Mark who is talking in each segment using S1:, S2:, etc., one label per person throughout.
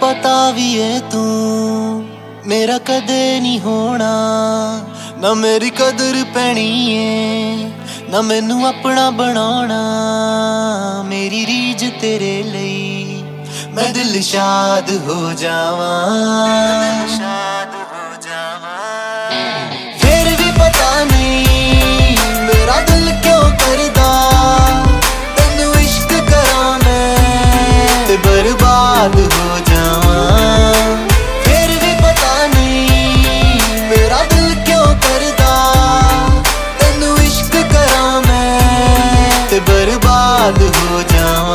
S1: पता भी है तू मेरा कदे नहीं होना, ना मेरी कदर पैनी है ना मैनू अपना बनाना। मेरी रीज तेरे लिए मैं दिल शाद हो जावा, शाद हो जावा। फिर भी पता नहीं मेरा दिल क्यों करदा तेनू इश्क करा मैं ते बर्बाद हो जावा। फिर भी पता नहीं मेरा दिल क्यों करदा तेनू इश्क करा मैं ते बर्बाद हो जावा।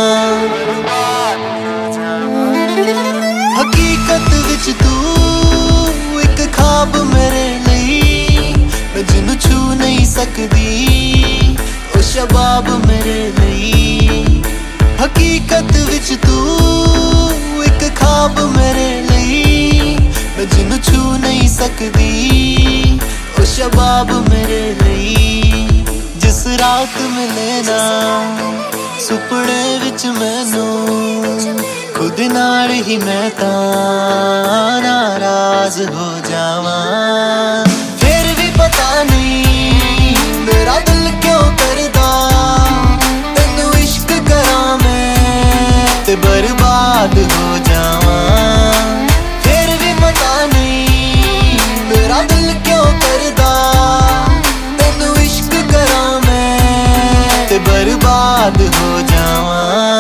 S1: हकीकत विच तू एक ख्वाब मेरे लिए, मैं जिन्नू छू नहीं सकदी ओ शबाब मेरे लिए। हकीकत विच तू एक ख्वाब मेरे लिए, मैं जिन्नू छू नहीं सकदी ओ शबाब मेरे लिए। जिस रात मिले ना सुपने विच मैनू खुद नाल ही मैं तां नाराज हो जावा। फिर भी पता नहीं मेरा दिल क्यों करदा तेनू इश्क करा मैं ते बर्बाद हो जावा। फिर भी पता नहीं मेरा दिल क्यों करदा तेनू इश्क करा मैं ते बर्बाद हो जावा।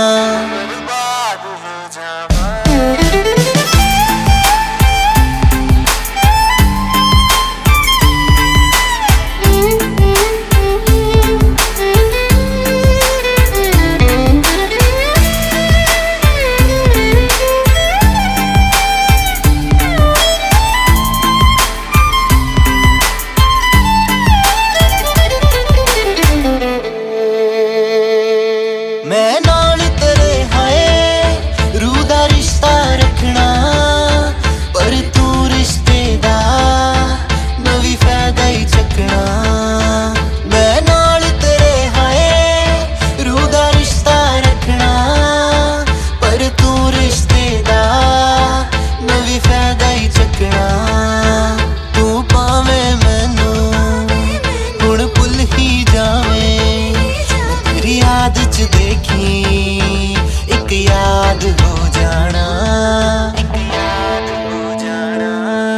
S1: मैं नाल तेरे हाय रूह दा रिश्ता रखना, पर तू रिश्ते दा नवी फायदा ही चकना। मैं नाल तेरे हाय रूह दा रिश्ता रखना, पर तू रिश्ते दा नवी फायदा ही चकना। तू पावे मैनू हुण भुल ही जावे, तेरी याद च देखी एक याद हो जाना, एक याद हो जाना।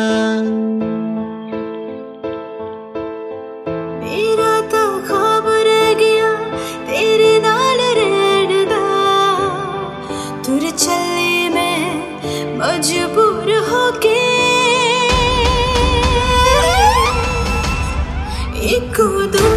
S2: मेरा तो ख्वाब रह गया तेरे नाल रहन दा, तुर चले मैं मजबूर होके एक दो